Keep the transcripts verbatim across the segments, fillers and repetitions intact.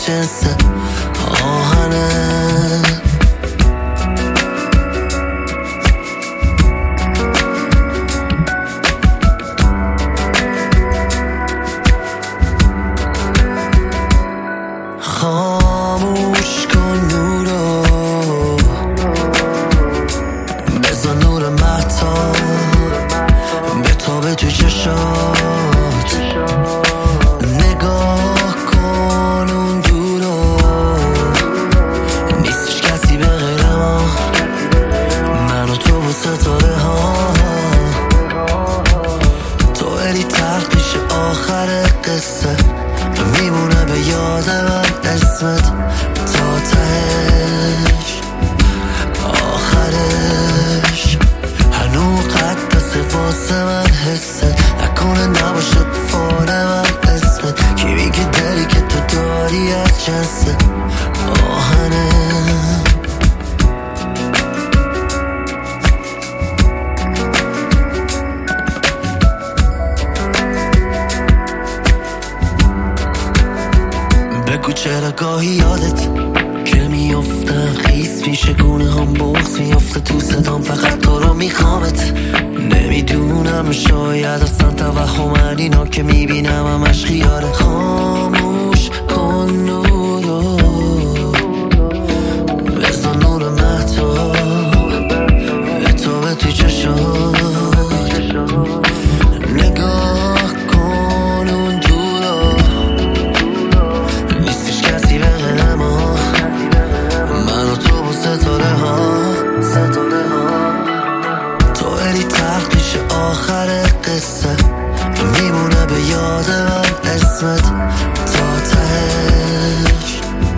جنس آهنه. خاموش کن نورو، بزن نور مهتاب بتابه تو چشات. نگاه کن اون دورو، نیستش کسی به غیر ما، من و تو و ستاره ها. تو الی تلخیش آخر قصه، میمونه به یاد من اسمت تا تهش آخرش. هنو قدس واسه من حسه، نکنه نباشه فال من اسمت. کی میگه داری که تو داری از جنس آهنه. بگو چرا گاهی یادت که میافتم خیس میشه، گونه هم بغض میافته تو صدام، فقط تو رو میخوامت. نمیدونم شاید اصلا توهم اینا که میبینم همش خیاره. خاموش کن نورو، بزن نور مهتاب بتابه تو چشات. نگاه کن اون دورو، نیستش کسی به غیر ما، من و تو و ستاره ها. ستاره ها تو الی تلخیش آخر قصه، میمونه به یاد من اسمت تا تهش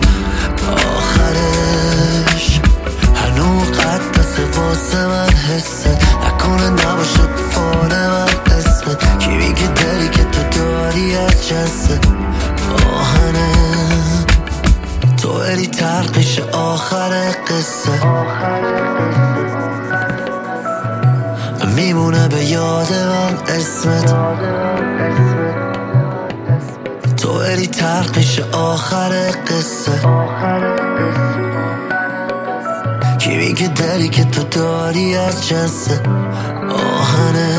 آخرش. هنو قدس واسه من حسه، نکنه نباشه فال من اسمت. کی میگه داری که تو داری از جنس آهنه. تو الی تلخیش آخر قصه، میمونه به یاد من اسمت. تو الی تلخیش آخر قصه، کی میگه داری که تو داری از جنس آهنه.